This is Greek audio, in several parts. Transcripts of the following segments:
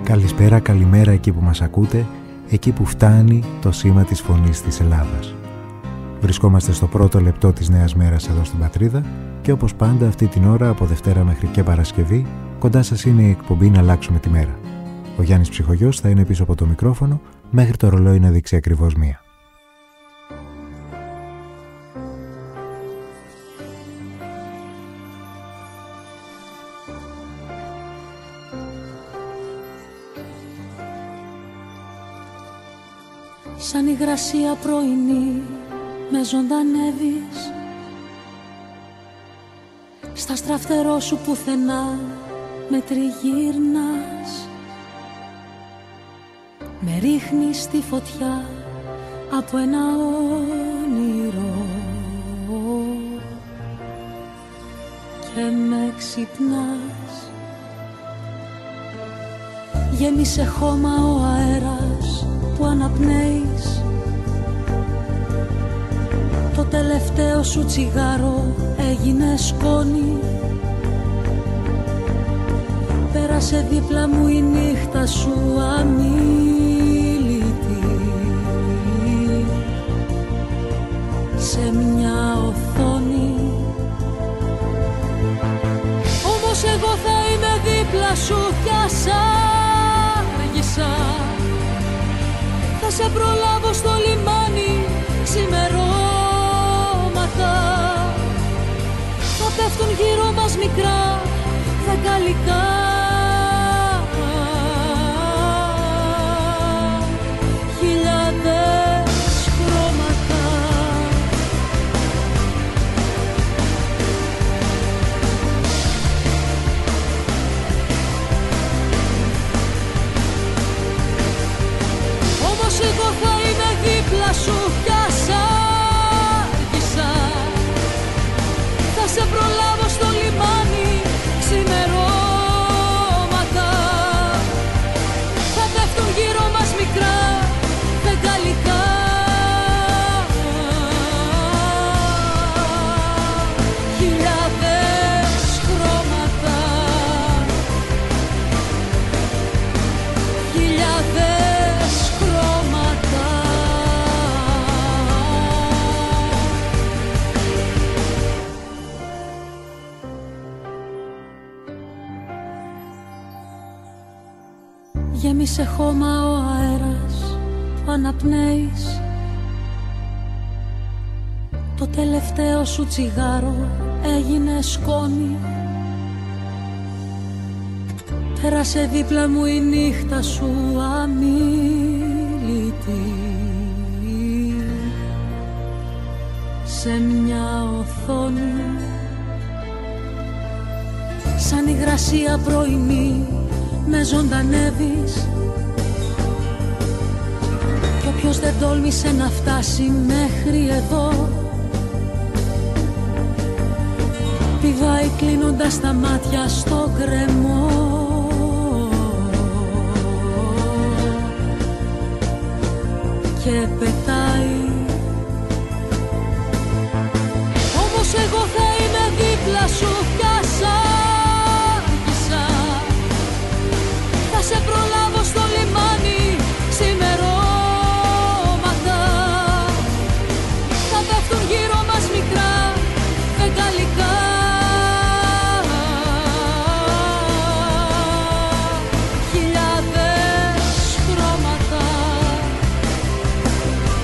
Καλησπέρα, καλημέρα εκεί που μας ακούτε, εκεί που φτάνει το σήμα της φωνής της Ελλάδας. Βρισκόμαστε στο πρώτο λεπτό της νέας μέρας εδώ στην πατρίδα και όπως πάντα αυτή την ώρα από Δευτέρα μέχρι και Παρασκευή κοντά σας είναι η εκπομπή «Να αλλάξουμε τη μέρα». Ο Γιάννης Ψυχογιός θα είναι πίσω από το μικρόφωνο μέχρι το ρολόι να δείξει ακριβώς 1. Σαν υγρασία πρωινή με ζωντανεύεις, στα στραφτερό σου πουθενά με τριγύρνας, με ρίχνεις στη φωτιά από ένα όνειρο και με ξυπνάς. Γέμισε χώμα ο αέρας που αναπνέεις, το τελευταίο σου τσιγάρο έγινε σκόνη. Πέρασε δίπλα μου η νύχτα σου αμίλητη, σε μια οθόνη. Όμως εγώ θα είμαι δίπλα σου κι ας άργησα, θα σε προλάβω στο λιμάνι ξημερώματα. Θα πέφτουν γύρω μας μικρά δεκαλικά, χιλιάδες χρώματα. Όμως εγώ θα είμαι δίπλα σου κι ας άργησα, θα σε προλάβω στο λιμάνι ξημερώματα. Θα πέφτουν γύρω μας μικρά φεγγαλικά, χιλιάδες χρώματα, χιλιάδες χρώματα. Γέμισε χώμα ο αέρας που αναπνέεις, το τελευταίο σου τσιγάρο έγινε σκόνη. Πέρασε δίπλα μου η νύχτα σου αμίλητη, σε μια οθόνη. Σαν υγρασία πρωινή με ζωντανεύεις, κι όποιος δεν τόλμησε να φτάσει μέχρι εδώ πηδάει κλείνοντας τα μάτια στο γκρεμό και πετάει. Όμως εγώ θα είμαι δίπλα σου κι ας άργησα, θα σε προλάβω στο λιμάνι ξημερώματα. Θα πέφτουν γύρω μας μικρά φεγγαλικά, χιλιάδες χρώματα,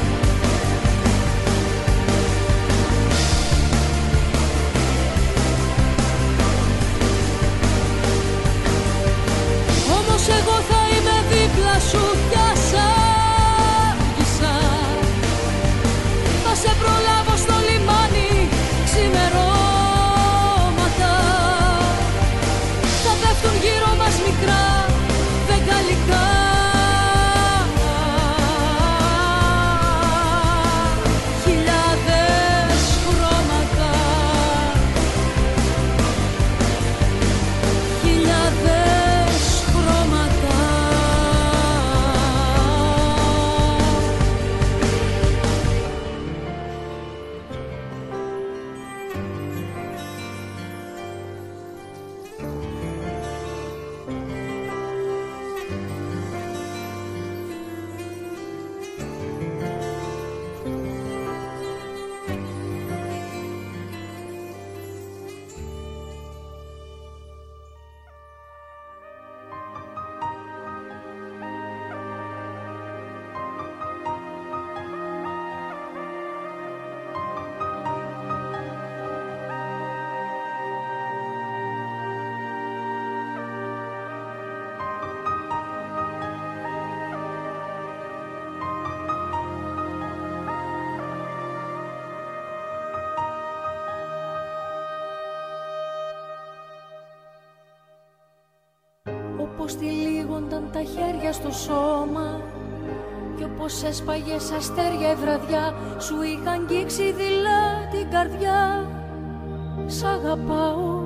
όπως τυλίγονταν τα χέρια στο σώμα κι όπως έσπαγες αστέρια η βραδιά σου είχα αγγίξει δειλά την καρδιά. Σ' αγαπάω.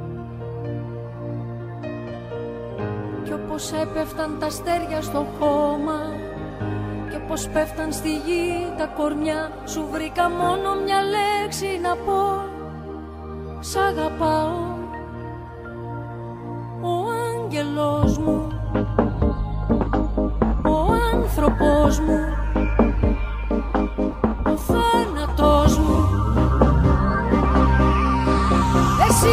Κι όπως έπεφταν τα αστέρια στο χώμα και πως πέφταν στη γη τα κορμιά σου βρήκα μόνο μια λέξη να πω. Σ' αγαπάω. Ο άγγελος μου, ο άνθρωπος μου, ο θάνατος μου, εσύ.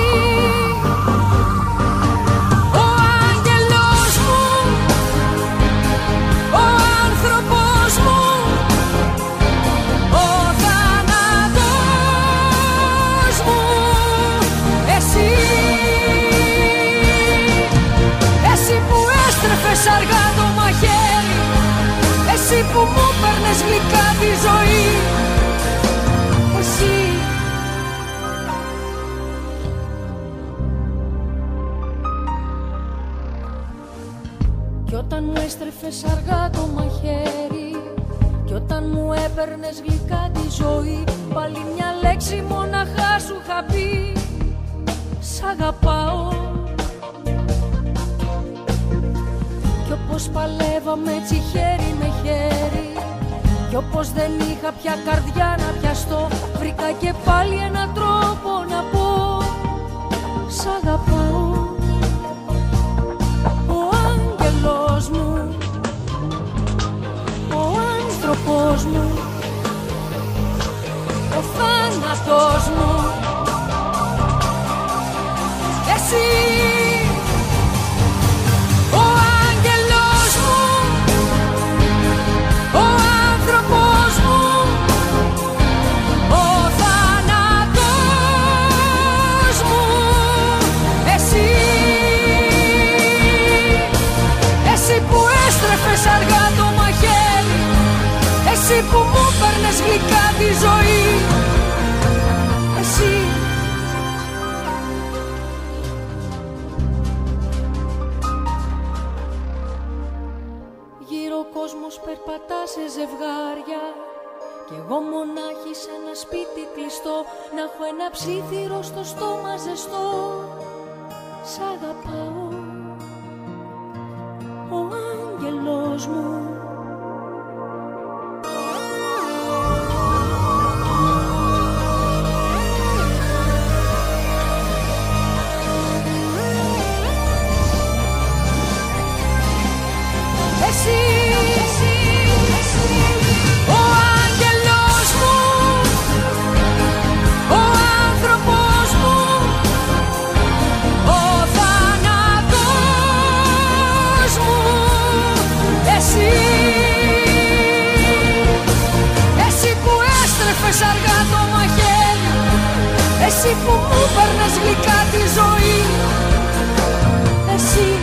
Αργά το μαχαίρι, εσύ που μου παίρνες γλυκά τη ζωή. Εσύ. Κι όταν μου έστρεφες αργά το μαχαίρι κι όταν μου έπαιρνες γλυκά τη ζωή, πάλι μια λέξη μοναχά σου είχα πει. Σ' αγαπάω. Κι όπως παλεύαμε έτσι χέρι με χέρι κι όπως δεν είχα πια καρδιά να πιαστώ, βρήκα και πάλι έναν τρόπο να πω. Σ' αγαπάω. Ο άγγελος μου, ο άνθρωπος μου, ο θάνατος μου, εσύ. Αργά το μαχαίρι, εσύ που μου παίρνες γλυκά τη ζωή. Εσύ. Γύρω ο κόσμος περπατά σε ζευγάρια κι εγώ μονάχη σε ένα σπίτι κλειστό, να έχω ένα ψήθυρο στο στόμα ζεστό. Σ' αγαπάω. Ο άγγελος μου. Εσύ, ο άγγελος μου, ο άνθρωπος μου, ο θάνατος μου, εσύ. Εσύ που έστρεφες αργά το μαχαίρι, εσύ που μου παίρνες γλυκά τη ζωή, εσύ.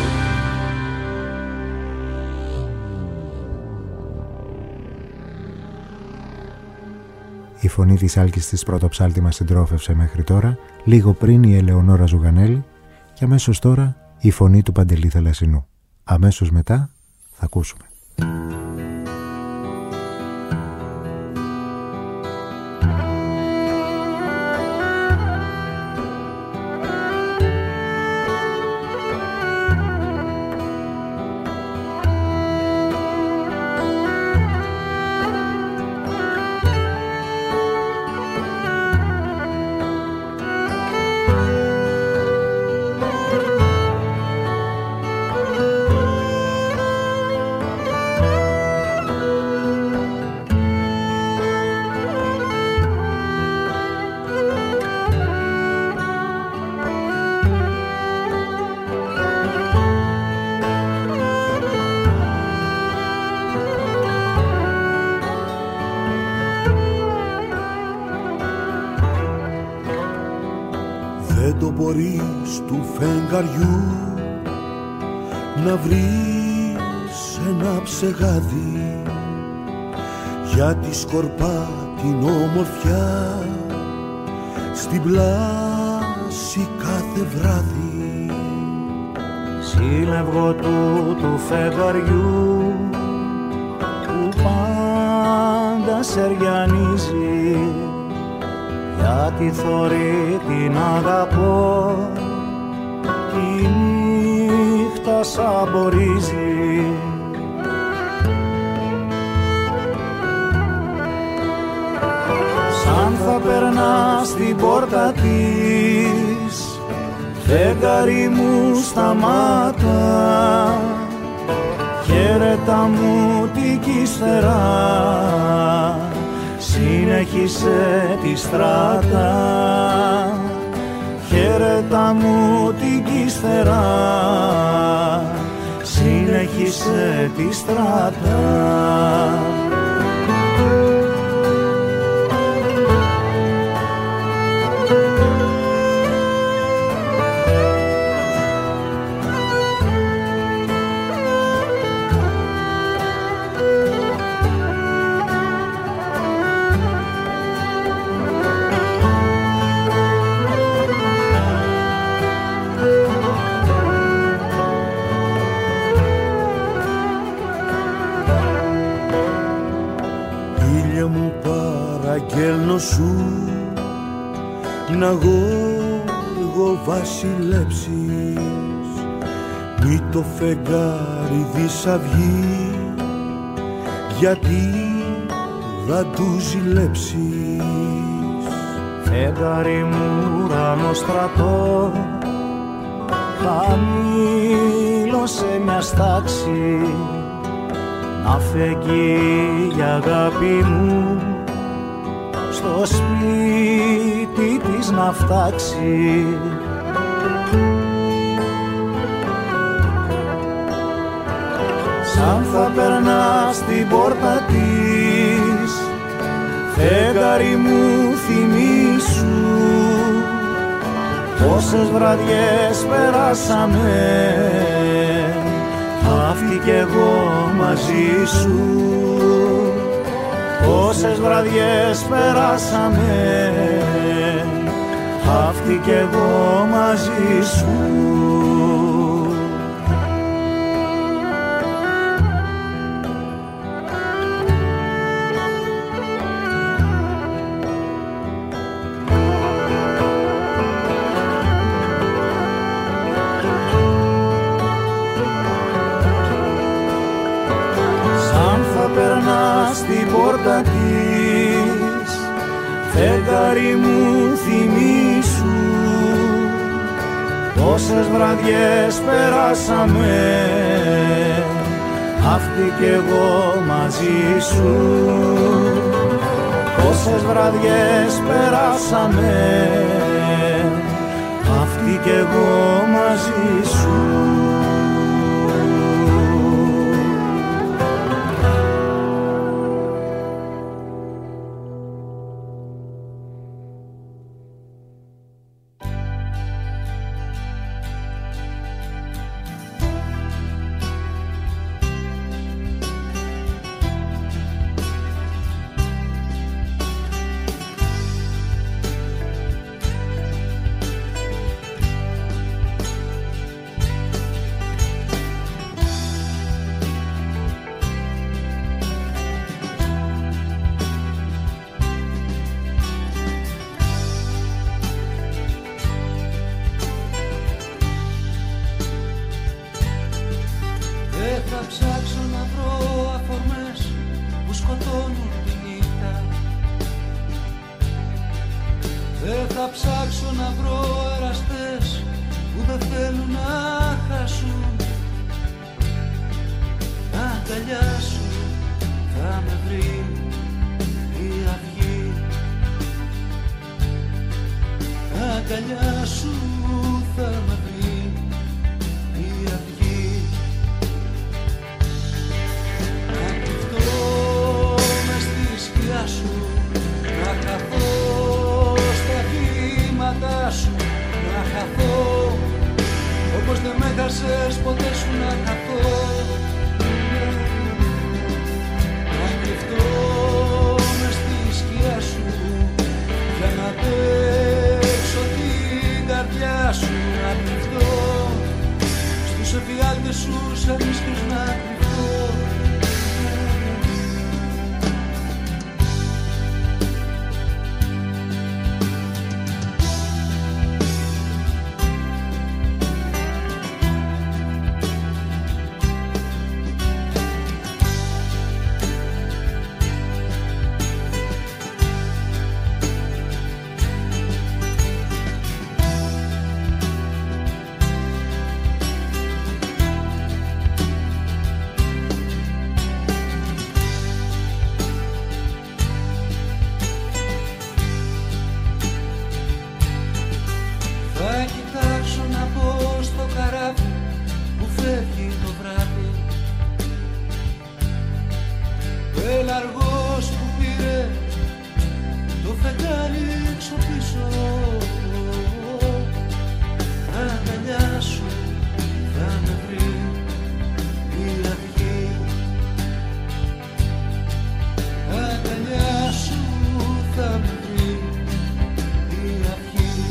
Η φωνή της Άλκης της Πρωτοψάλτη μας συντρόφευσε μέχρι τώρα, λίγο πριν η Ελεονόρα Ζουγανέλη και αμέσως τώρα η φωνή του Παντελή Θαλασσινού. Αμέσως μετά θα ακούσουμε. Δεν το μπορείς του φεγγαριού να βρεις ένα ψεγάδι, γιατί σκορπά την όμορφιά στην πλάση κάθε βράδυ. σύλλευγο του φεγγαριού που πάντα σεριανίζει, γιατί θωρεί την αγαπώ, τη νύχτα σαμπορίζει. Σαν θα περνά στην πόρτα της, φεγγάρι μου σταμάτα, χαίρετα μου την κύστερα, συνέχισε τη στράτα. Χαίρετα μου την κύστερα, συνέχισε τη στράτα. Παραγγέλνω σου να γόργο βασιλέψεις, μη το φεγγάρι δισαυγεί, γιατί θα του ζηλέψεις. Φεγγάρι μου ουρανό στρατό, χαμήλωσε μια στάξη, να φεγγεί η αγάπη μου, στο σπίτι της να φτάξει. Σαν θα περνά στην πόρτα της, φεγγάρι μου θυμήσου, πόσες βραδιές περάσαμε, αυτή κι εγώ μαζί σου. Πόσες βραδιές περάσαμε, αυτή κι εγώ μαζί σου. Στην πόρτα της, φεγγάρι μου θυμήσου, πόσες βραδιές περάσαμε, αυτή κι εγώ μαζί σου. Πόσες βραδιές περάσαμε, αυτή κι εγώ μαζί σου. καρδιά αργός που πήρε το φεγγάρι έξω πίσω. Αγκαλιά σου θα με βρει η αυγή. Αγκαλιά σου θα με βρει η αυγή.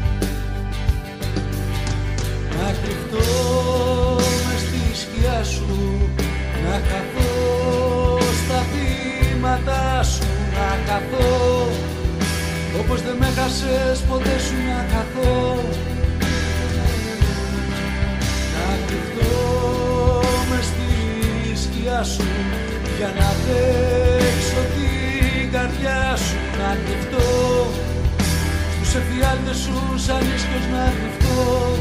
Να κρυφτώ μες στη σκιά σου, να χαθώ στα βήματα σου, να χαθώ όπως δεν με χάσες ποτέ σου, να χαθώ. Να κρυφτώ μες στη σκιά σου για να παίξω την καρδιά σου, να κρυφτώ στους εφιάλτες σου σαν ίσκιος, να κρυφτώ.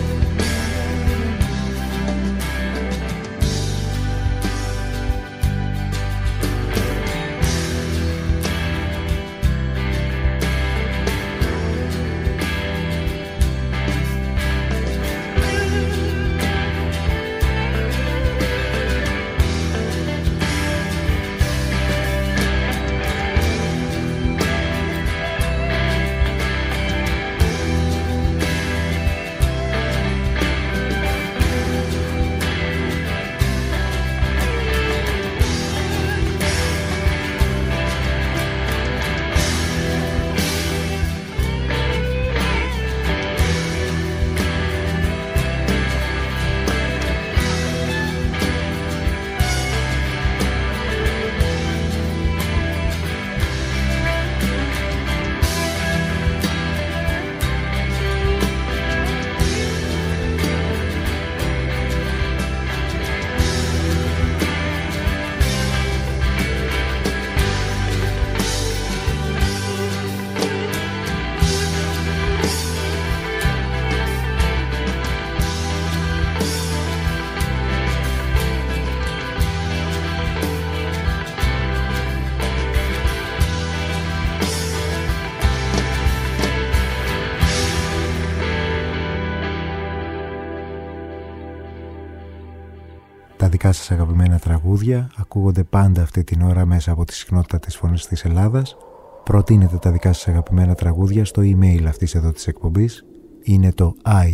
Τα δικά σας αγαπημένα τραγούδια ακούγονται πάντα αυτή την ώρα μέσα από τη συχνότητα της Φωνής της Ελλάδας. Προτείνετε τα δικά σας αγαπημένα τραγούδια στο email αυτής εδώ της εκπομπής. Είναι το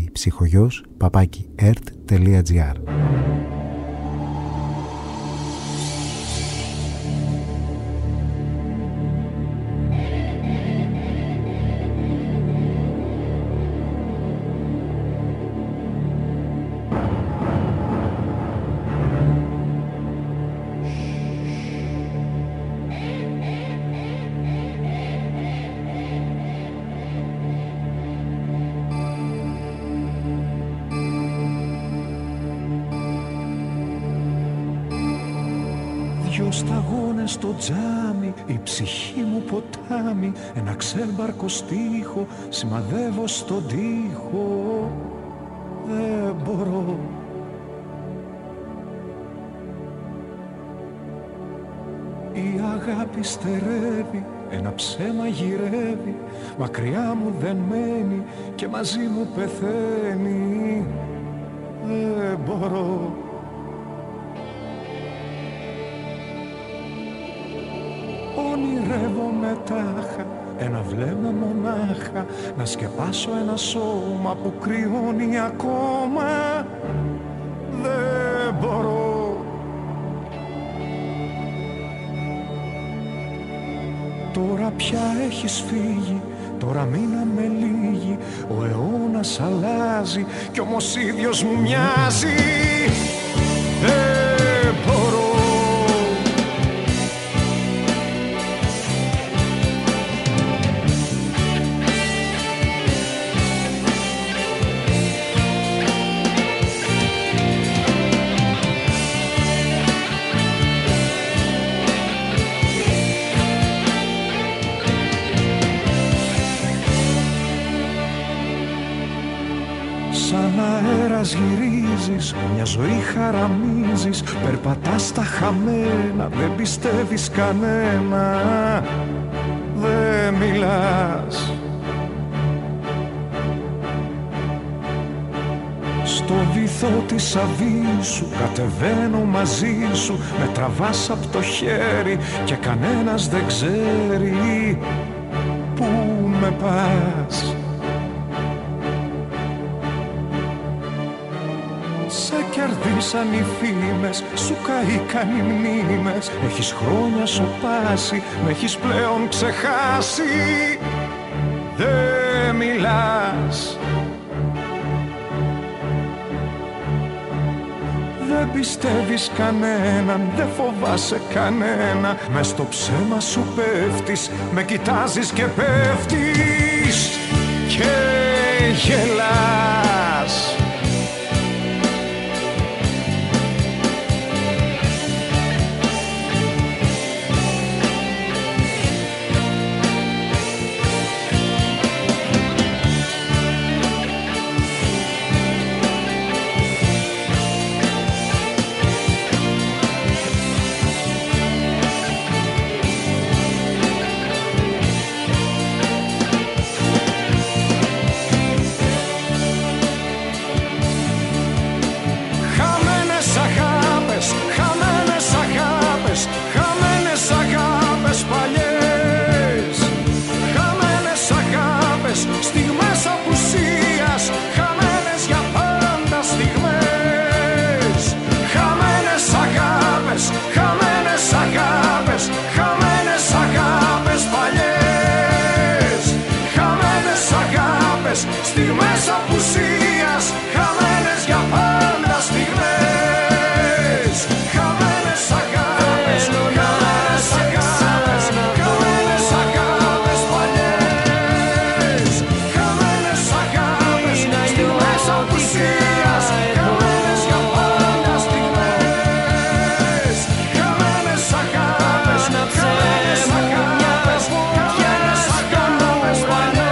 iPsychogos@ert.gr. Δυο σταγόνες στο τζάμι, η ψυχή μου ποτάμι, ένα ξέμπαρκο στίχο σημαδεύω στον τοίχο. Δεν μπορώ. Η αγάπη στερεύει, ένα ψέμα γυρεύει, μακριά μου δεν μένει και μαζί μου πεθαίνει. Δεν μπορώ. Ονειρεύομαι τάχα, ένα βλέμμα μονάχα, να σκεπάσω ένα σώμα που κρυώνει ακόμα. Δεν μπορώ. Τώρα πια έχεις φύγει, τώρα μείναμε λίγοι, ο αιώνας αλλάζει κι όμως ίδιος μου μοιάζει. Δεν μπορώ. Σαν αέρας γυρίζεις, μια ζωή χαραμίζεις, περπατάς στα χαμένα, δεν πιστεύεις κανένα, δεν μιλάς. Στο στο βυθό της αβύσσου κατεβαίνω μαζί σου, με τραβάς απ' το χέρι και κανένας δεν ξέρει πού με πας. Σε κερδίσαν οι φήμες, σου καήκαν οι μνήμες. Έχεις χρόνια σοπάσει, με έχεις πλέον ξεχάσει. Δεν μιλάς, δεν πιστεύεις κανέναν, δεν φοβάσαι κανένα. Μες στο ψέμα σου πέφτεις, με κοιτάζεις και πέφτεις και γελάς. Στιγμές απουσίας, χαμένες για πάντα στιγμές. Χαμένες αγάπες, χαμένες αγάπες, χαμένες αγάπες παλιές. Χαμένες αγάπες, στιγμές απουσίας, χαμένες για πάντα στιγμές. Χαμένες αγάπες, χαμένες αγάπες, χαμένες αγάπες παλιές.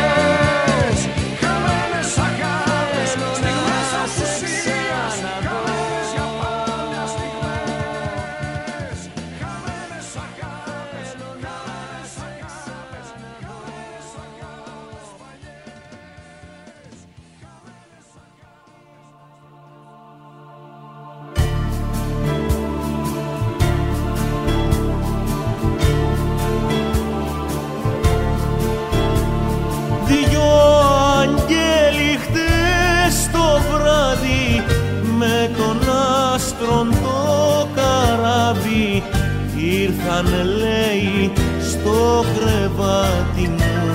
Ήρθανε λέει στο κρεβάτι μου,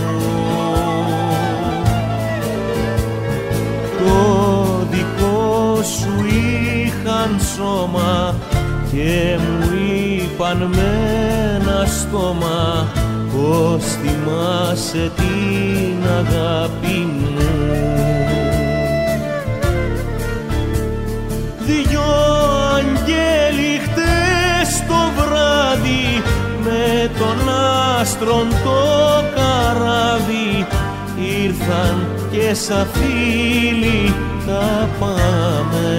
το δικό σου είχαν σώμα και μου είπαν με ένα στόμα πως θυμάσαι την αγάπη μου. Δυο αγγέλοι χτες το βράδυ με τον άστρον το καράβι ήρθαν και σαν φίλοι τα πάμε.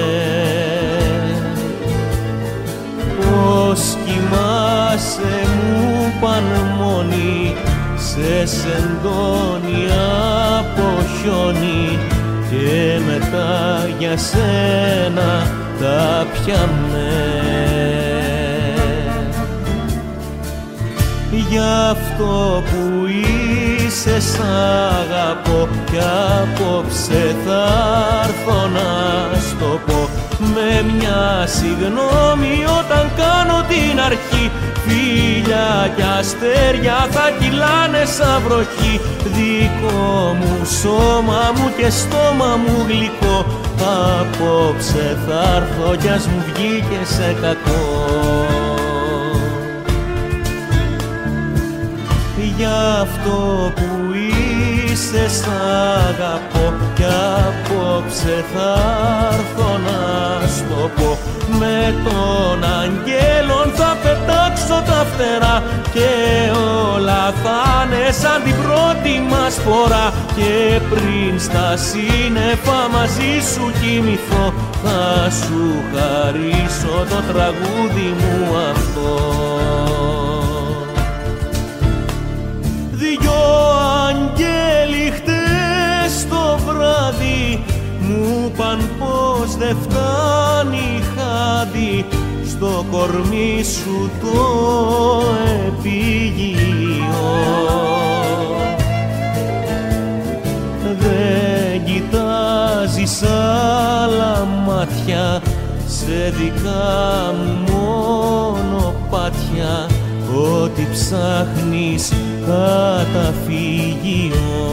Πως κοιμάσαι μου παν μόνοι, σε σεντόνι από χιόνι και μετά για σένα τα πιάμε. Γι' αυτό που είσαι σ' αγαπώ κι απόψε θα έρθω να στο πω με μια συγγνώμη όταν κάνω την αρχή. Φίλια κι αστέρια θα κυλάνε σαν βροχή, δικό μου σώμα μου και στόμα μου γλυκό. Απόψε θα έρθω κι ας μου βγει και σε κακό. Γι' αυτό που είσαι σ' αγαπώ κι απόψε θα έρθω να στο πω. Με τον αγγέλων θα πετάξω τα φτερά και όλα θα είναι σαν την πρώτη μας φορά. Και πριν στα σύννεφα μαζί σου κοιμηθώ θα σου χαρίσω το τραγούδι μου αυτό. Δυο αγγέλοι χτες το βράδυ μου είπαν πως δε φτάνει χάδι στο κορμί σου το επίγειο. Δεν κοιτάζεις άλλα μάτια σε δικά μου μονοπάτια, ό,τι ψάχνεις καταφύγιο.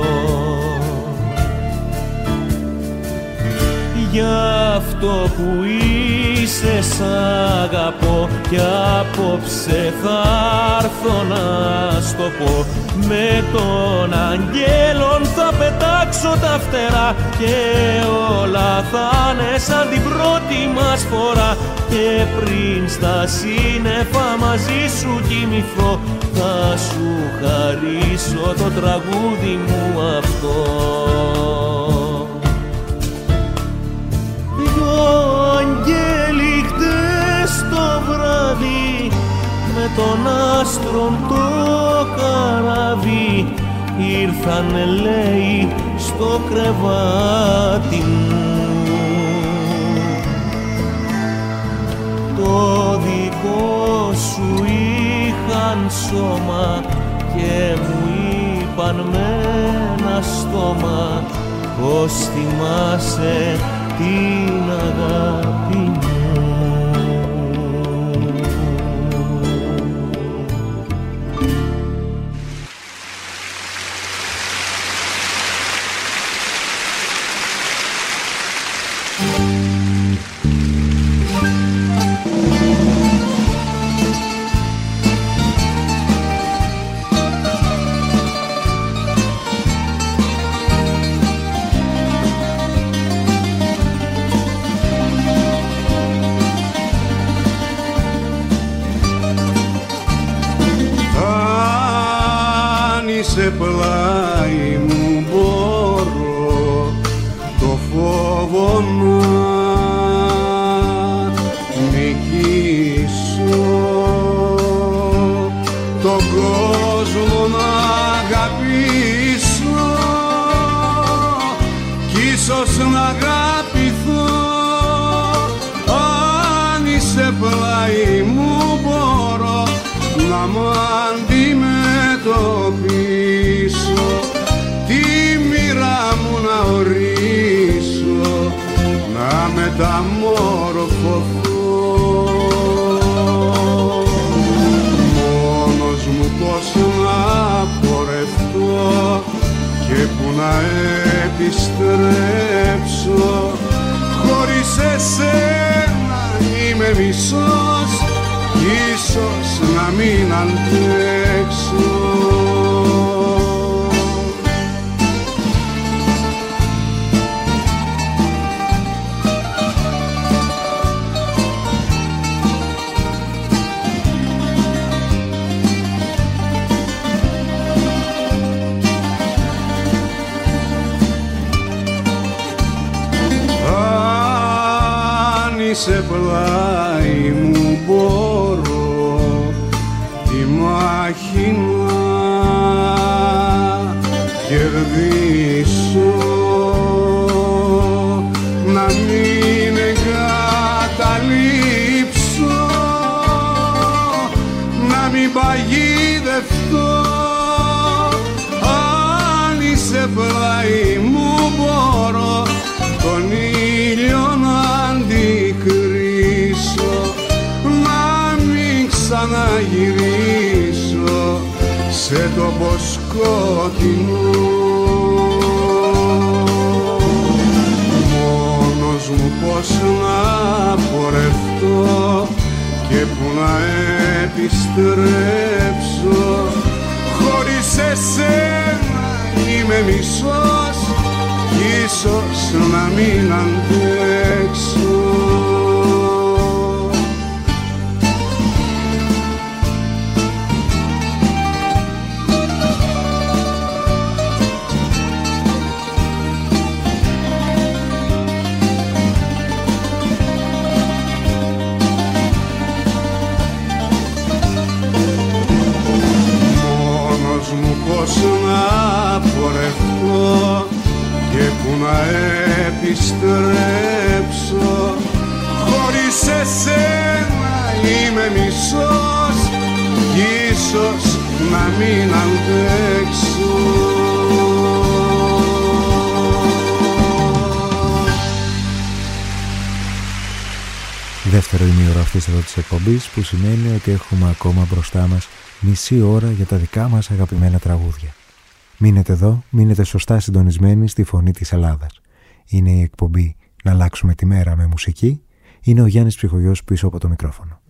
Γι' αυτό που είσαι σ' αγαπώ κι απόψε θα έρθω να στο πω. Με τον αγγέλων θα πετάξω τα φτερά και όλα θα είναι σαν την πρώτη μας φορά. Και πριν στα σύννεφα μαζί σου κοιμηθώ, θα σου χαρίσω το τραγούδι μου αυτό. Δυο αγγέλοι χτες το βράδυ με τον άστρον το καράβι ήρθανε, λέει, στο κρεβάτι μου. Το δικό σου είχαν σώμα και μου είπαν με ένα στόμα πως θυμάσαι την αγάπη μου. Σε πλάι μου μπορώ το φόβο να νικήσω, τον κόσμο να αγαπήσω κι ίσως να αγαπηθώ. Αν είσαι πλάι μου μπορώ να μ' αντιμετωπίσω, τη μοίρα μου να ορίσω, να μεταμορφωθώ. Μόνος μου πώς να πορευτώ και που να επιστρέψω, χωρίς εσένα είμαι μισός, ίσως να μην αντέξω. Αν είσαι πλάι μου μπορώ τη μάχη να κερδίσω, να μην εγκαταλείψω, να μην παγιδευτώ. Αν είσαι πλάι μου μπορώ τον ήλιο να αντικρίσω, να μην ξαναγυρίσω σε τόπο σκοτεινό. Μόνος μου πώς να πορευτώ και που να επιστρέψω, χωρίς εσένα είμαι μισός, ίσως να μην αντέξω. Μόνος μου πώς να πορευτώ και που να επιστρέψω, μισός κι ίσως να μην αντέξω. Δεύτερο ημίωρο αυτής εδώ της εκπομπής, που σημαίνει ότι έχουμε ακόμα μπροστά μας μισή ώρα για τα δικά μας αγαπημένα τραγούδια. Μείνετε εδώ, μείνετε σωστά συντονισμένοι στη Φωνή της Ελλάδας. Είναι η εκπομπή «Να αλλάξουμε τη μέρα με μουσική». Είναι ο Γιάννης Ψυχογιός πίσω από το μικρόφωνο.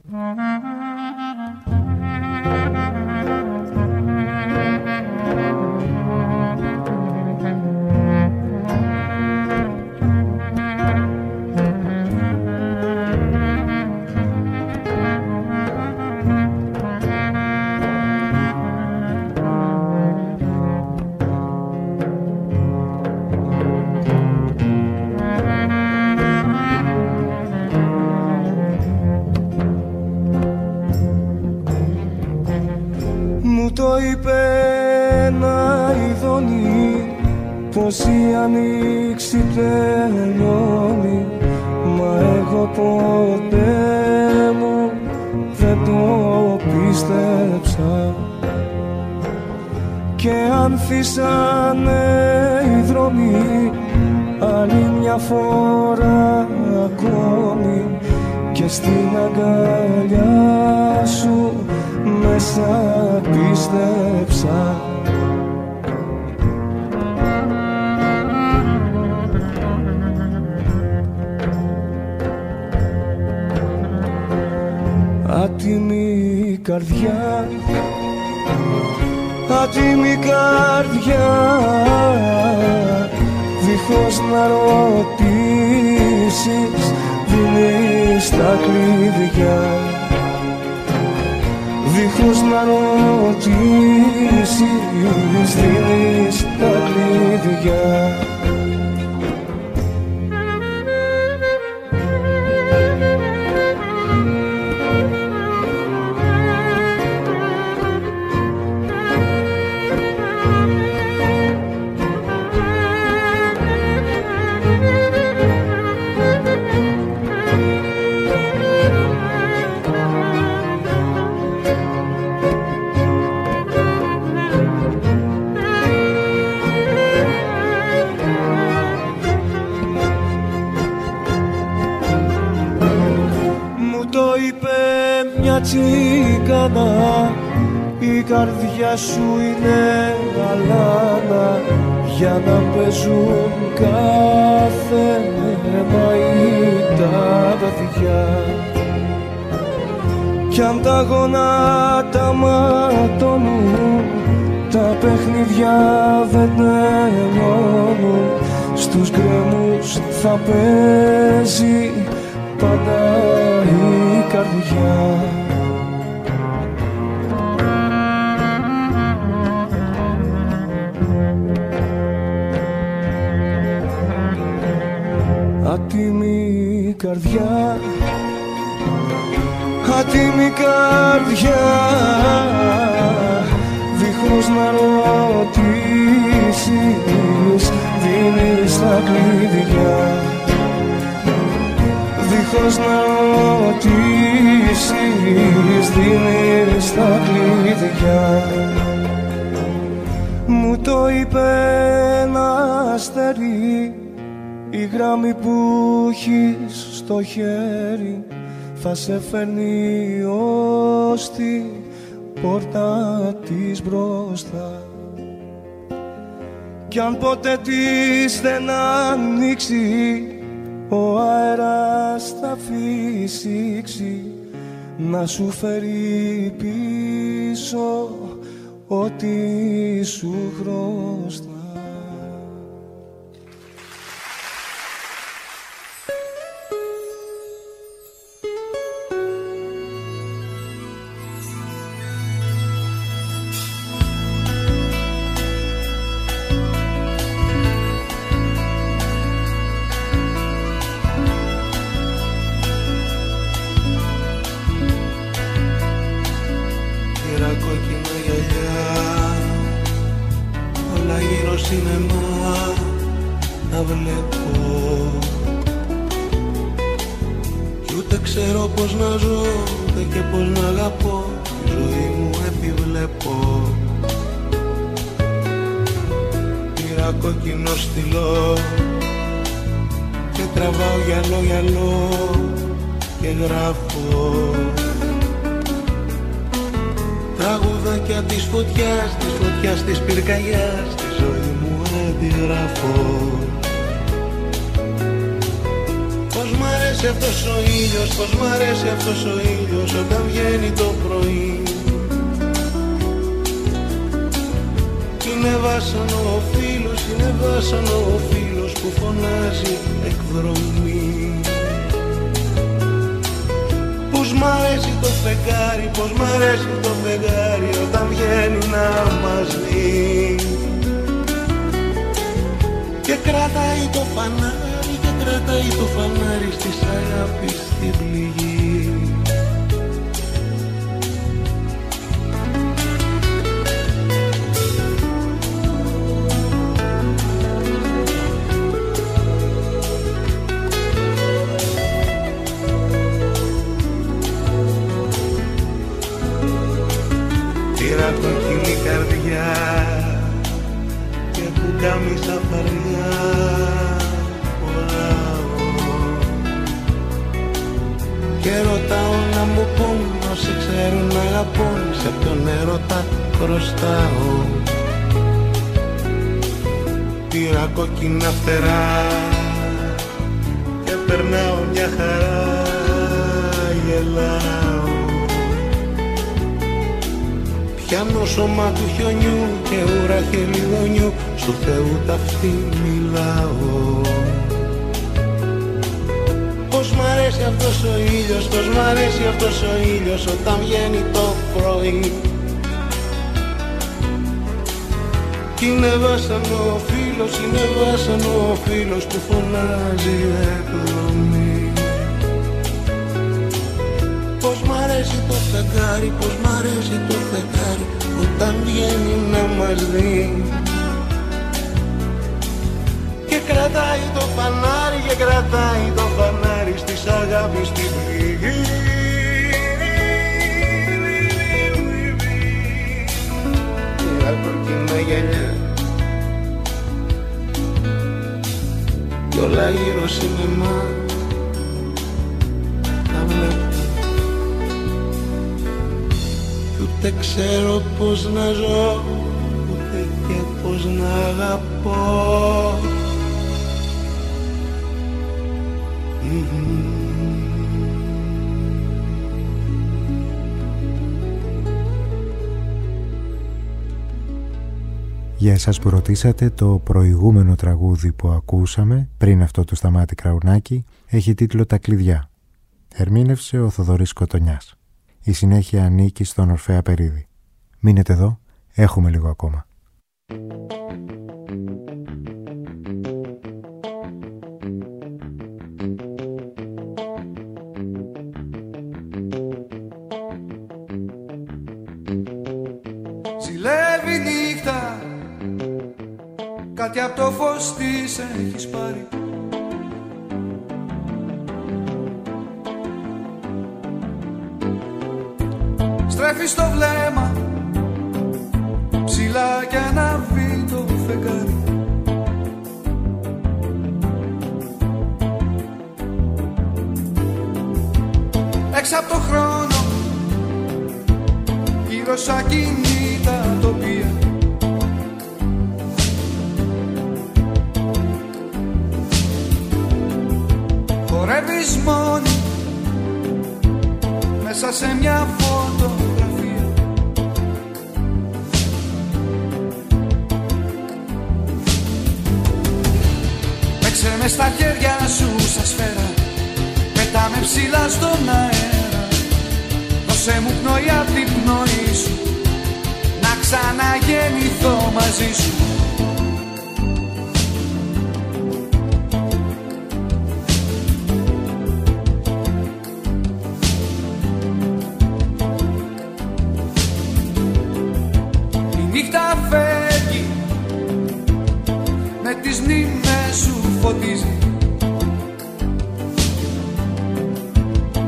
Πως η ανοίξη τελειώνει, μα εγώ ποτέ μου δεν το πίστεψα. Και ανθίσανε οι δρόμοι άλλη μια φορά ακόμη, και στην αγκαλιά σου μέσα πίστεψα. Άτιμη καρδιά, άτιμη καρδιά, δίχως να ρωτήσεις δίνεις τα κλειδιά. Δίχως να ρωτήσεις δίνεις τα κλειδιά. Τσίκανα, η καρδιά σου είναι γαλάνα, για να παίζουν κάθε μαΐ τα βαθιά. Κι αν τα γόνατα ματώνουν, τα παιχνίδια δεν τελειώνουν. Στους γκρέμους θα παίζει πάντα η καρδιά. Άτιμη καρδιά, άτιμη καρδιά, δίχως να ρωτήσεις δίνεις τα κλειδιά. Δίχως να ρωτήσεις δίνεις τα κλειδιά. Μου το είπε ένα αστέρι, η γράμμη που έχεις στο χέρι θα σε φέρνει ως την πόρτα της μπροστά. Κι αν ποτέ της δεν ανοίξει, ο αέρας θα φυσήξει να σου φέρει πίσω ό,τι σου χρωστά. Ούτε ξέρω πως να ζω, ούτε και πως να αγαπώ. Τη ζωή μου επιβλέπω. Πήρα κόκκινο στυλό και τραβάω γυαλό γυαλό και γράφω τραγουδάκια της φωτιάς, της πυρκαγιάς. Τη ζωή μου αντιγράφω. Πως μ' αρέσει αυτός ο ήλιος, πως μ' αρέσει αυτός ο ήλιος όταν βγαίνει το πρωί. Είναι βάσανο ο φίλος, είναι βάσανο ο φίλος που φωνάζει εκδρομή. Πως μ' αρέσει το φεγγάρι, πως μ' αρέσει το φεγγάρι όταν βγαίνει να μας δει. Και κρατάει το φανάρι, και κρατάει το φανάρι στις αγάπης στην πληγή. Πήρα κόκκινη καρδιά και πουκάμισα φαρδιά. Και ρωτάω να μου πούν όσοι ξέρουν να αγαπούν. Σε ποιον έρωτα χρωστάω. Πήρα κόκκινα φτερά και περνάω μια χαρά, γελάω. Πιάνω σώμα του χιονιού και ουρά χελιδονιού, στου Θεού ταυτί μιλάω. Πως μ' αρέσει αυτός ο ήλιος, πως μ' αρέσει αυτός ο ήλιος όταν βγαίνει το πρωί. Κι είναι βάσανο ο φίλος, είναι βάσανο ο φίλος που φωνάζει εκδρομή. Πως μ' αρέσει το φεγγάρι, πως μ' αρέσει το φεγγάρι όταν βγαίνει να μας δει. Και κρατάει το φανάρι, και κρατάει το φανάρι στις αγάπης την πληγή. Πήρα κόκκινα γυαλιά κι όλα γύρω σινεμά τα βλέπω. Κι ούτε ξέρω πως να ζω, ούτε και πως να αγαπώ. Για εσάς που ρωτήσατε, το προηγούμενο τραγούδι που ακούσαμε πριν αυτό του Σταμάτη Κραουνάκη έχει τίτλο «Τα κλειδιά». Ερμήνευσε ο Θοδωρής Κοτονιάς. Η συνέχεια ανήκει στον Ορφέα Περίδη. Μείνετε εδώ, έχουμε λίγο ακόμα. Ζηλεύει νύχτα, κάτι απ' το φως της έχεις πάρει. Στρέφεις το βλέμμα ψηλά κι ανάβει το φεγγάρι. Έξω απ' το χρόνο, γύρω σαν κινήτα τοπία. Χορεύεις μόνη μέσα σε μια φωτογραφία. Παίξε με στα χέρια σου σαν σφαίρα, πετάμε ψηλά στον αέρα. Δώσε μου πνοή απ' την πνοή σου, να ξαναγεννηθώ μαζί σου. Τις μνήμες σου φωτίζει.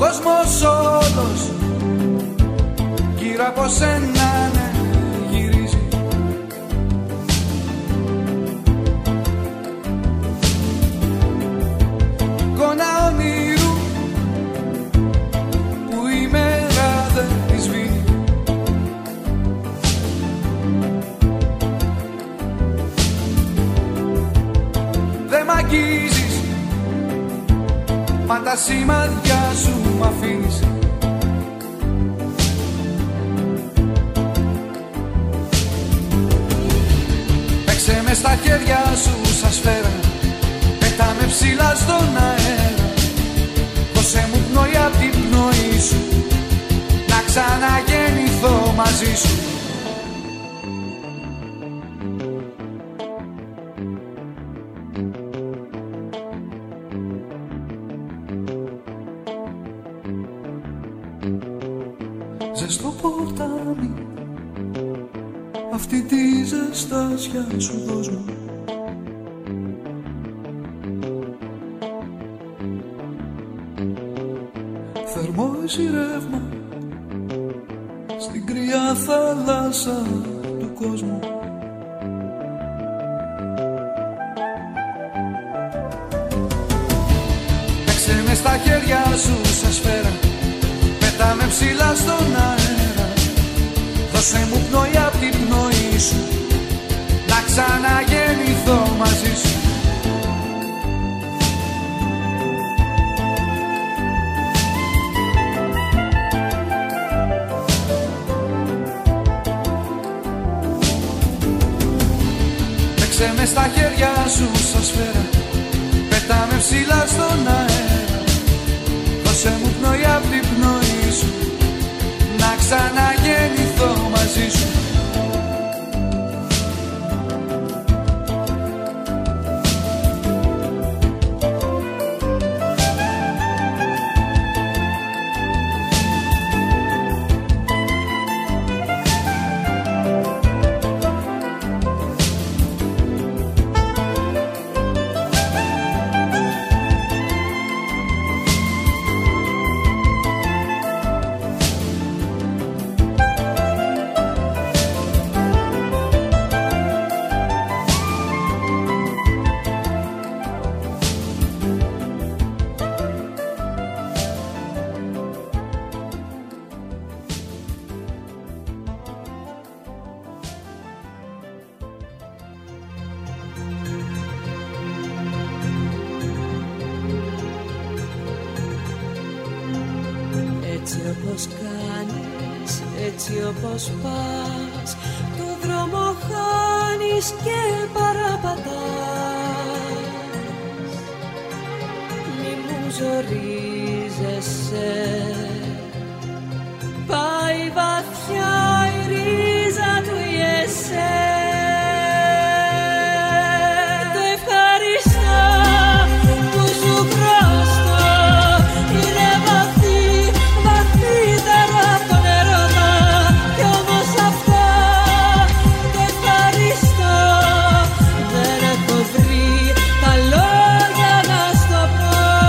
κόσμος όλος γύρω από σένα ναι, γυρίζει. Εικόνα όνειρου που η μέρα δεν τη σβήνει. Δεν μ' αγγίζεις, μα τα σημάδια σου μ' αφήνεις. Παίξε με στα χέρια σου σαν σφαίρα, πέταμε ψηλά στον αέρα. Δώσε μου πνοή απ' την πνοή σου, να ξαναγεννηθώ μαζί σου. Ζεστό ποτάμι, αυτή τη ζεστάσια σου δώσ' μου. Θερμό εσύ ρεύμα στην κρύα θάλασσα του κόσμου. Παίξε με στα χέρια σου σαν σφαίρα, πέταμε ψηλά στον αέρα. Δώσε μου πνοή απ' την πνοή σου, να ξαναγεννηθώ μαζί σου. Παίξε με στα χέρια σου σαν σφαίρα, πέταμε ψηλά στον αέρα. Δώσε μου πνοή απ' την πνοή σου, να ξαναγεννηθώ μαζί σου. Έτσι όπως κάνεις, έτσι όπως πας, το δρόμο χάνεις και παραπατάς. Μη μου ζορίζεσαι, πάει βαθιά η ρίζα του η εσέ. Το ευχαριστώ που σου χρωστώ, είναι βαθύ, βαθύτερα από τον έρωτα. Κι όμως αυτά το ευχαριστώ, δεν έχω βρει τα λόγια να στο πω.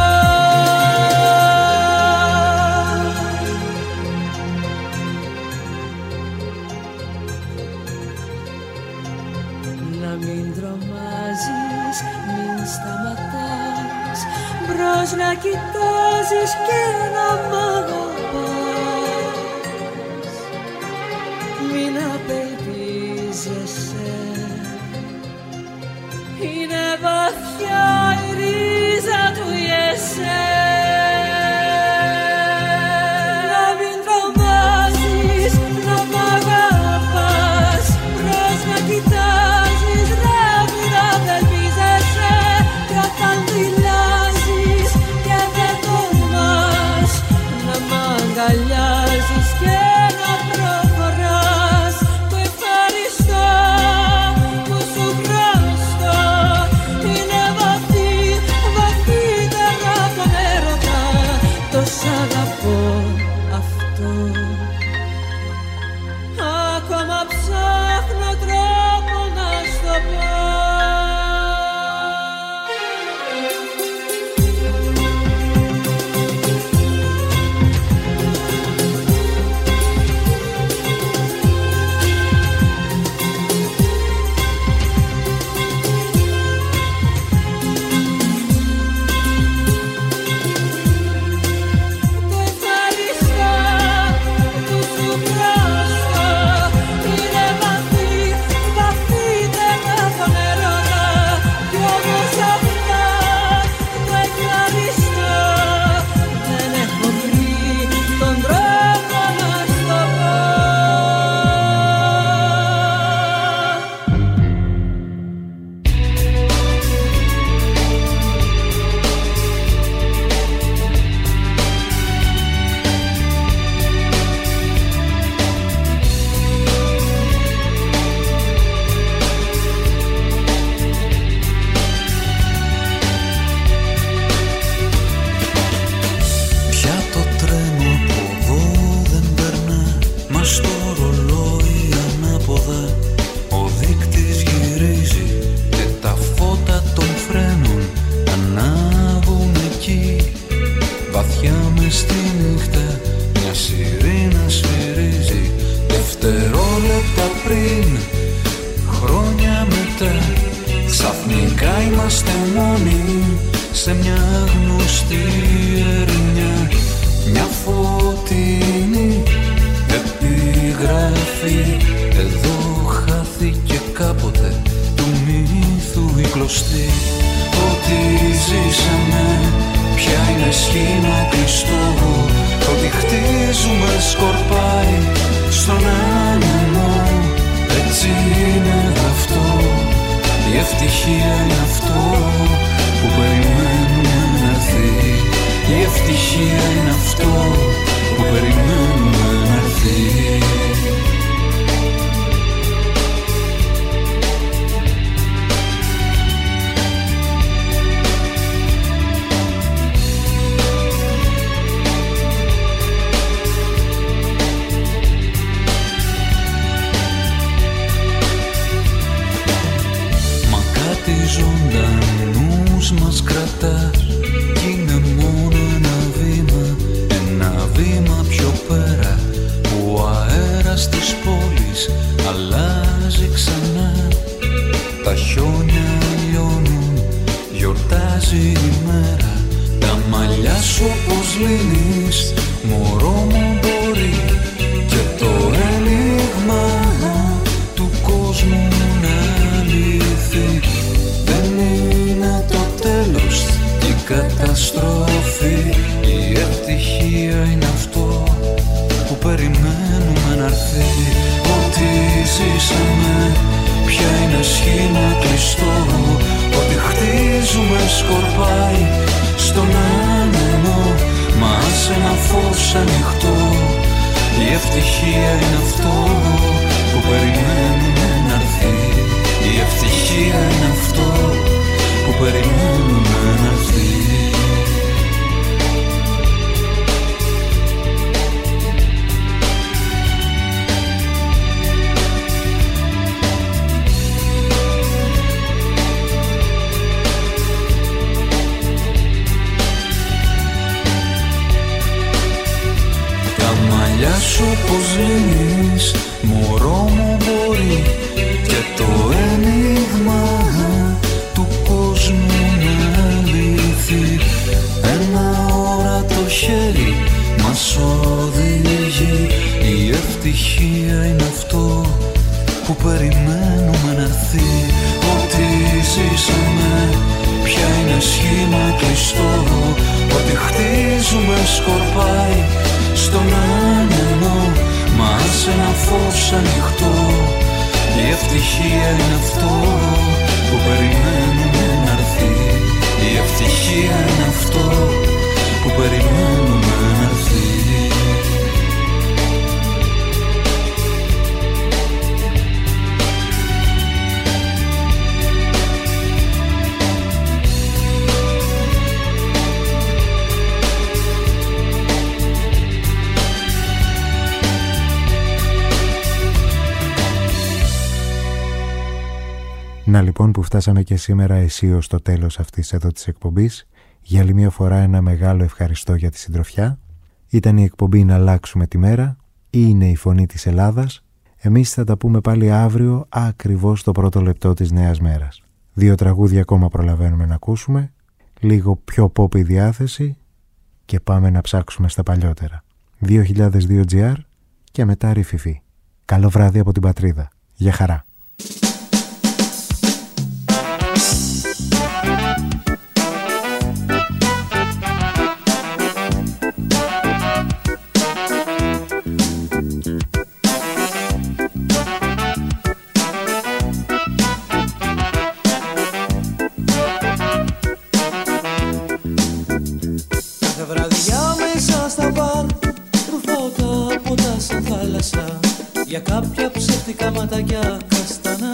Να μην τρομάζεις, μην σταματάς, μπρος να κοιτάζεις και να μ' αγαπάς. Μην απελπίζεσαι, είναι βαθιά η ρίζα του η εσέ. Να μην τρομάζεις, να μ' αγαπάς, μπρος να κοιτάζεις, να μην απελπίζεσαι. Κι όταν δηλάζεις και δεν τολμάς, να μ' αγκαλιάζεις και να προχωράς. Το ευχαριστώ που σου χρωστώ, είναι βαθύ, βαθύτερα από τον έρωτα. Το σ' αγαπώ αυτό, ακόμα ψάχνω τρόπο να στο πω. βαθιά μες στη νύχτα μια σιρήνα σφυρίζει. Δευτερόλεπτα πριν, χρόνια μετά, ξαφνικά είμαστε μόνοι σε μια γνωστή ερημιά. Μια φωτεινή επιγραφή, εδώ χάθηκε κάποτε του μύθου η κλωστή. Ό,τι ζήσαμε πια είναι σχήμα κλειστό, ό,τι χτίζουμε σκορπάει στον άνεμο. Έτσι είναι αυτό, η ευτυχία είναι αυτό που περιμένουμε να έρθει. Η ευτυχία είναι αυτό που περιμένουμε να έρθει. Μα κάτι ζωντανούς μας κρατάς κι είναι μόνο ένα βήμα πιο πέρα που ο αέρας της πόλης αλλάζει ξανά. Τα χιόνια λιώνουν, γιορτάζει η μέρα. Τα μαλλιά σου όπως λύνεις, μωρό μου μπορεί, και το ένιγμα του κόσμου να λυθεί. Δεν είναι το τέλος και η καταστροφή. Η ευτυχία είναι αυτό που περιμένουμε να έρθει. Ό,τι ζήσαμε πια είναι σχήμα κλειστό, ό,τι χτίζουμε σκορπάει στον άνεμο. Μα σε ένα φως ανοιχτό, η ευτυχία είναι αυτό που περιμένουμε να έρθει. Η ευτυχία είναι αυτό που περιμένουμε να έρθει. Μαλλιά σου πως λύνεις, μωρό μου μπορεί, και το ένιγμα του κόσμου να λυθεί. Ένα όρατο χέρι μας οδηγεί. Η ευτυχία είναι αυτό που περιμένουμε να έρθει. Ό,τι ζήσαμε πια είναι σχήμα κλειστό, ό,τι χτίζουμε σκορπάει στον άνεμο. Μα σε ένα φως ανοιχτό, η ευτυχία είναι αυτό που περιμένουμε να έρθει. Η ευτυχία είναι αυτό που περιμένουμε να έρθει. Να λοιπόν που φτάσαμε και σήμερα αισίως στο τέλος αυτής εδώ της εκπομπής. Για άλλη μια φορά ένα μεγάλο ευχαριστώ για τη συντροφιά. Ήταν η εκπομπή «Να αλλάξουμε τη μέρα» ή είναι η φωνή της Ελλάδας. Εμείς θα τα πούμε πάλι αύριο ακριβώς το πρώτο λεπτό της νέας μέρας. 2 τραγούδια ακόμα προλαβαίνουμε να ακούσουμε, λίγο πιο pop η διάθεση και πάμε να ψάξουμε στα παλιότερα. 2002 GR και μετά Ρηφιφή. Καλό βράδυ από την πατρίδα. Γεια χαρά. Για κάποια ψεύτικα ματάκια καστανά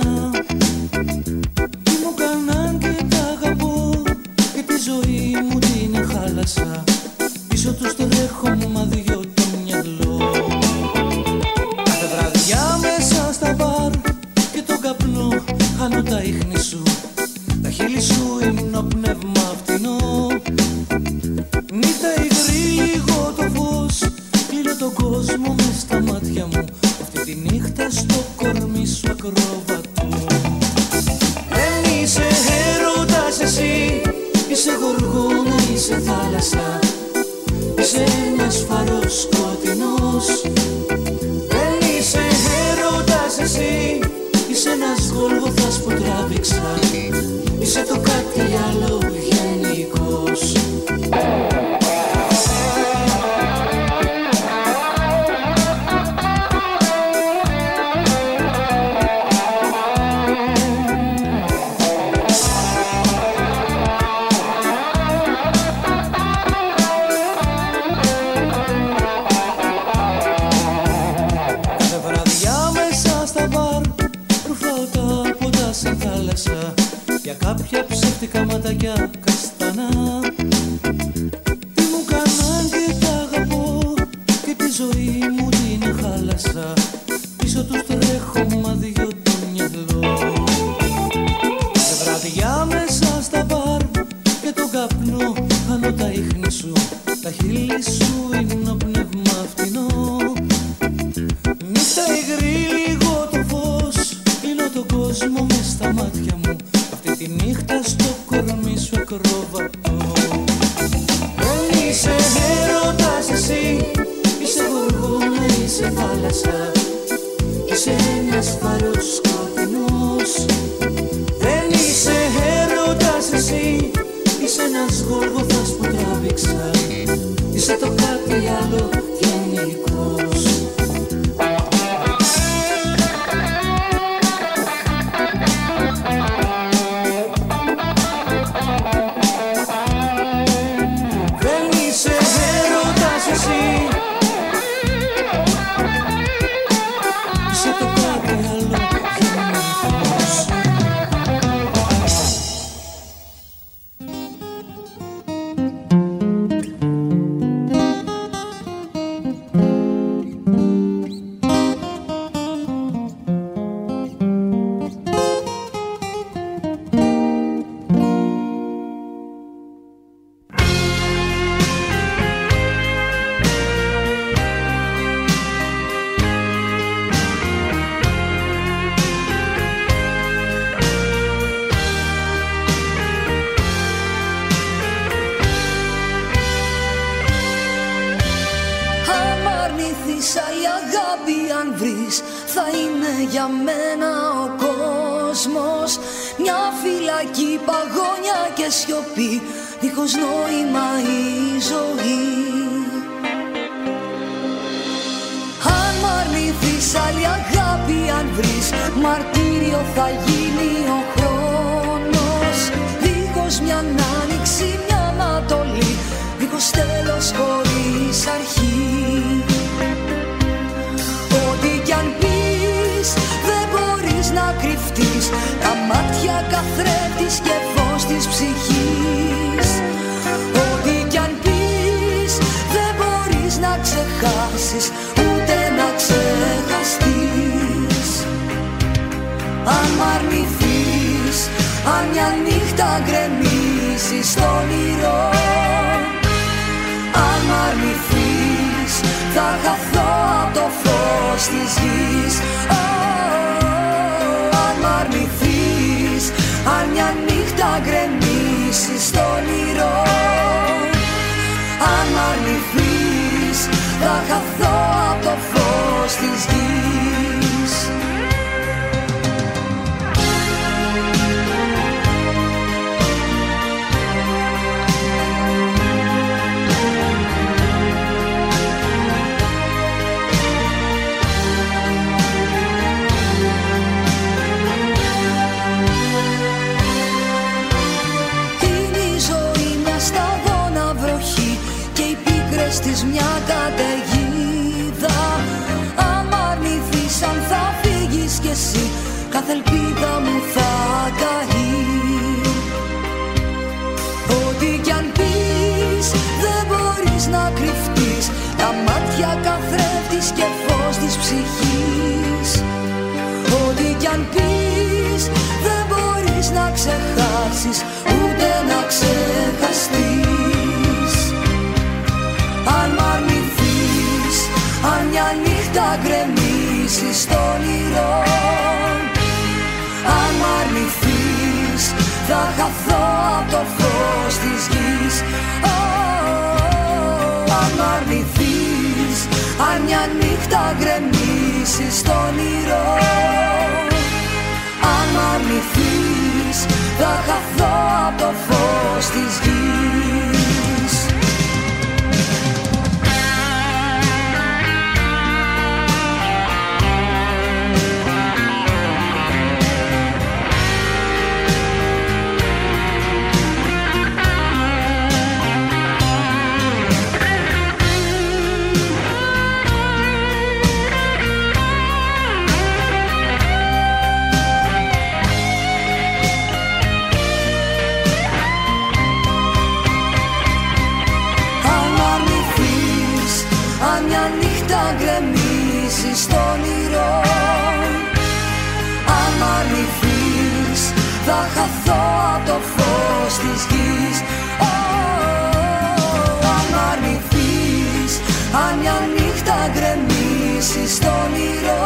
τι μου κάναν και τα αγαπώ, και τη ζωή μου την χάλασα. Πίσω τους τρέχω μα δυο το μυαλό. Κάθε βραδιά μέσα στα μπαρ και τον καπνό χάνω τα ίχνη σου. Τα χείλη σου ύμνο πνεύμα φτηνό. Νύχτα υγρή λίγο το φως, κλείνω τον κόσμο μες στα μάτια μου, αυτή τη νύχτα στο κορμί σου ακρόβατο. Δεν είσαι έρωτας εσύ, είσαι γοργόνα, είσαι θάλασσα, είσαι ένας φαρός σκοτεινός. Δεν είσαι έρωτας εσύ, είσαι ένας Γολγοθάς που τράβηξα, είσαι το κάτι άλλο γενικός. Για κάποια ψεύτικα ματάκια καστανά, τι μου κάναν και τα αγαπώ, και τη ζωή μου την χάλασα, πίσω τους τρέχω μα δυο το μυαλό. Σε βραδιά μέσα στα μπαρ και τον καπνό χάνω τα ίχνη σου, τα χείλη σου είναι ο πνεύμα φτηνό. Νύχτα υγρή λίγο το φως, κλείνω τον κόσμο μες στα μάτια μου, αυτή τη νύχτα στο κορμί σου ακρόβατο. Δεν είσαι έρωτας εσύ, είσαι γοργόνα, είσαι θάλασσα, είσαι ένας φαρός σκοτεινός. Δεν είσαι έρωτας εσύ, είσαι ένας Γολγοθάς που τράβηξα, είσαι το κάτι άλλο γενικός. Θα είναι για μένα ο κόσμος μια φυλακή, παγόνια και σιωπή, δίχως νόημα η ζωή. Αν μ' αρνηθείς άλλη αγάπη, αν βρεις, μαρτύριο θα γίνει ο χρόνος, δίχως μια άνοιξη, μια ανατολή, δίχως τέλος χωρίς αρχή. Ό,τι κι αν πεις δεν μπορείς να κρυφτείς, τα μάτια καθρέφτης και φως της ψυχής. Ό,τι κι αν πεις δεν μπορείς να ξεχάσεις, ούτε να ξεχαστείς. Αν μ' αρνηθείς, αν μια νύχτα γκρεμίσεις στο όνειρο, αν μ' αρνηθείς θα χαθώ απ' το φως της γης. Αν μ' αρνηθείς, αν μια νύχτα γκρεμίσεις στο όνειρο, αν μ' αρνηθείς θα χαθώ απ' το φως της γης. Της μια καταιγίδα, αν μ' αρνηθείς, αν θα φύγεις κι εσύ, κάθε ελπίδα μου θα καεί. Ό,τι κι αν πεις δεν μπορείς να κρυφτείς, τα μάτια καθρέφτης και φως της ψυχής. Ό,τι κι αν πεις δεν μπορείς να ξεχάσεις, ούτε να ξεχαστείς. αρνήσεις το όνειρο. Αν μ' αρνηθείς θα χαθώ από το φως της γης. Αν μ' αρνηθείς, αν μια νύχτα γκρεμίσεις το όνειρο. Αν μ' αρνηθείς θα χαθώ από το φως της γης. Γκρεμίσεις το όνειρο. Αν μ' αρνηθείς θα χαθώ από το φως της γης. Αν μ' αρνηθείς, αν μια νύχτα γκρεμίσεις το όνειρο.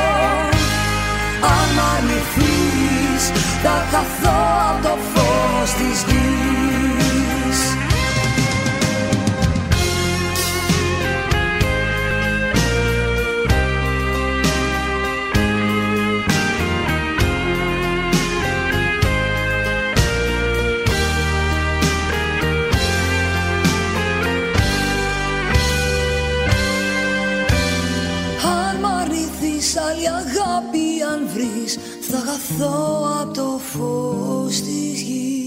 Αν μ' αρνηθείς θα χαθώ από το φως της γης. Άλλη αγάπη αν βρεις θα χαθώ από το φως της γης.